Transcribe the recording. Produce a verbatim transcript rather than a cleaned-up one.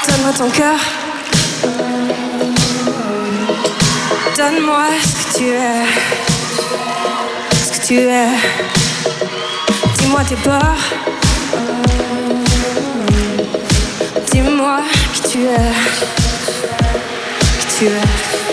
Donne-moi ton cœur. Donne-moi ce que tu es. Ce que tu es. Dis-moi tes peurs. Dis-moi qui tu es. Qui tu es.